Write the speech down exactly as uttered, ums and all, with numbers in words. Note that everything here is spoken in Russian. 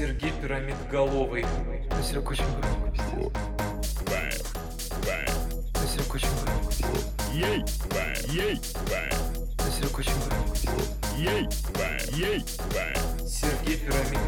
Сергей Пирамидголовый. Да, Серег, очень громко, пиздец. Да, Серег, очень громко, пиздец. Ей, ей, Да, Серег, очень громко, пиздец. ей, ей, Сергей Пирамидголовый.